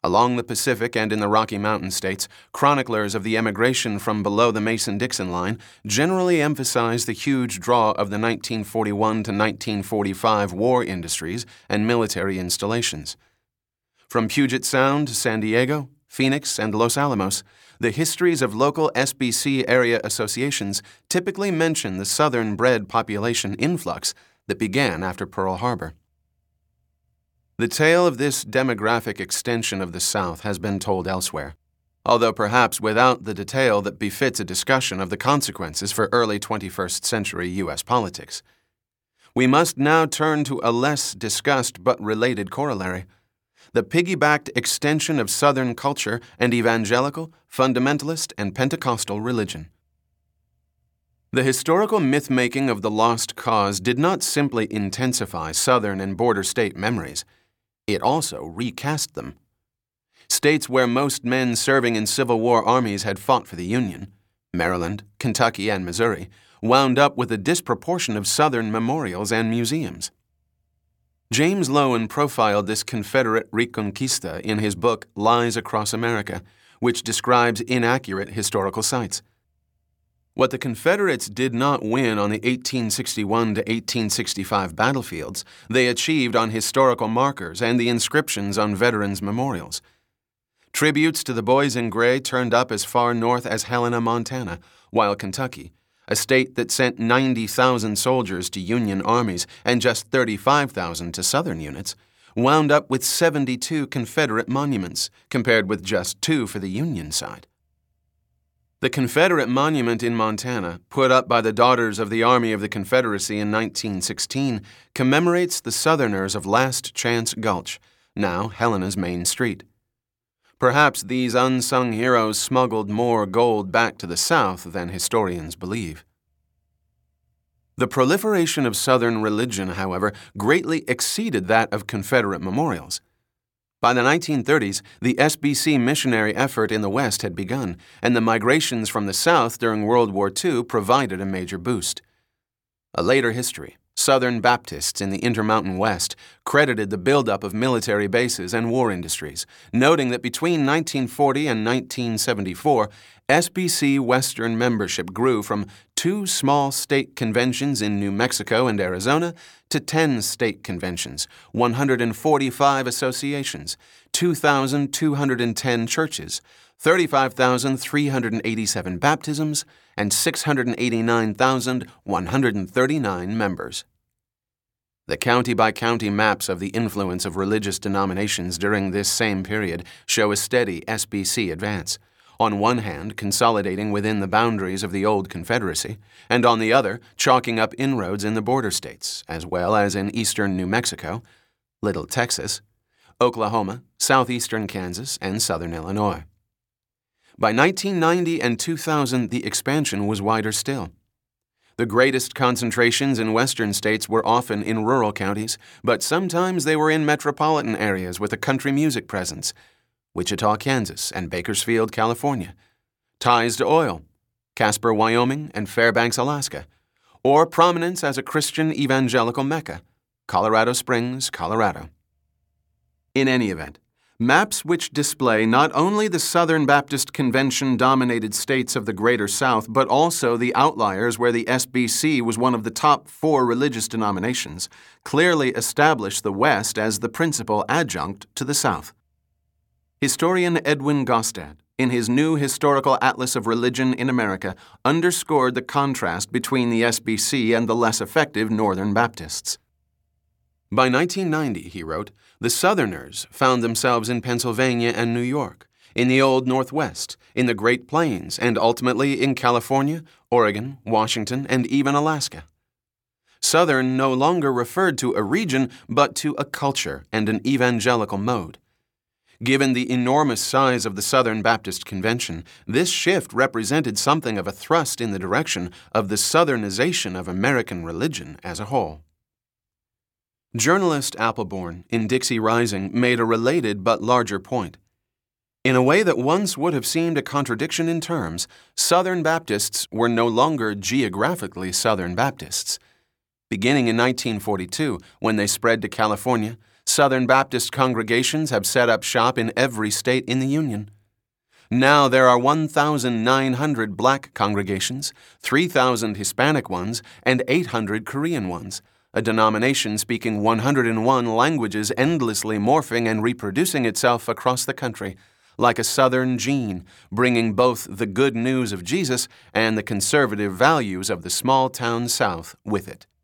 Along the Pacific and in the Rocky Mountain states, chroniclers of the emigration from below the Mason-Dixon line generally emphasize the huge draw of the 1941 to 1945 war industries and military installations. From Puget Sound to San Diego, Phoenix, and Los Alamos, the histories of local SBC area associations typically mention the Southern-bred population influx that began after Pearl Harbor. The tale of this demographic extension of the South has been told elsewhere, although perhaps without the detail that befits a discussion of the consequences for early 21st century U.S. politics. We must now turn to a less discussed but related corollary: the piggybacked extension of Southern culture and evangelical, fundamentalist, and Pentecostal religion. The historical myth-making of the Lost Cause did not simply intensify Southern and border state memories. It also recast them. States where most men serving in Civil War armies had fought for the Union, Maryland, Kentucky, and Missouri, wound up with a disproportion of Southern memorials and museums. James Loewen profiled this Confederate Reconquista in his book Lies Across America, which describes inaccurate historical sites. What the Confederates did not win on the 1861 to 1865 battlefields, they achieved on historical markers and the inscriptions on veterans' memorials. Tributes to the Boys in Gray turned up as far north as Helena, Montana, while Kentucky, a state that sent 90,000 soldiers to Union armies and just 35,000 to Southern units, wound up with 72 Confederate monuments, compared with just 2 for the Union side. The Confederate monument in Montana, put up by the Daughters of the Army of the Confederacy in 1916, commemorates the Southerners of Last Chance Gulch, now Helena's main street. Perhaps these unsung heroes smuggled more gold back to the South than historians believe. The proliferation of Southern religion, however, greatly exceeded that of Confederate memorials. By the 1930s, the SBC missionary effort in the West had begun, and the migrations from the South during World War II provided a major boost. A later history, Southern Baptists in the Intermountain West, credited the buildup of military bases and war industries, noting that between 1940 and 1974, SBC Western membership grew from 2 small state conventions in New Mexico and Arizona to 10 state conventions, 145 associations, 2,210 churches, 35,387 baptisms, and 689,139 members. The county-by-county maps of the influence of religious denominations during this same period show a steady SBC advance, on one hand consolidating within the boundaries of the old Confederacy, and on the other chalking up inroads in the border states, as well as in eastern New Mexico, Little Texas, Oklahoma, southeastern Kansas, and southern Illinois. By 1990 and 2000, the expansion was wider still. The greatest concentrations in western states were often in rural counties, but sometimes they were in metropolitan areas with a country music presence, Wichita, Kansas, and Bakersfield, California, ties to oil, Casper, Wyoming, and Fairbanks, Alaska, or prominence as a Christian evangelical Mecca, Colorado Springs, Colorado. In any event, maps which display not only the Southern Baptist Convention-dominated states of the Greater South, but also the outliers where the SBC was one of the top 4 religious denominations, clearly establish the West as the principal adjunct to the South. Historian Edwin Gostad, in his new Historical Atlas of Religion in America, underscored the contrast between the SBC and the less effective Northern Baptists. By 1990, he wrote, the Southerners found themselves in Pennsylvania and New York, in the Old Northwest, in the Great Plains, and ultimately in California, Oregon, Washington, and even Alaska. Southern no longer referred to a region, but to a culture and an evangelical mode. Given the enormous size of the Southern Baptist Convention, this shift represented something of a thrust in the direction of the Southernization of American religion as a whole. Journalist Appleborn, in Dixie Rising, made a related but larger point. In a way that once would have seemed a contradiction in terms, Southern Baptists were no longer geographically Southern Baptists. Beginning in 1942, when they spread to California, Southern Baptist congregations have set up shop in every state in the Union. Now there are 1,900 black congregations, 3,000 Hispanic ones, and 800 Korean ones, a denomination speaking 101 languages endlessly morphing and reproducing itself across the country, like a Southern gene, bringing both the good news of Jesus and the conservative values of the small-town South with it.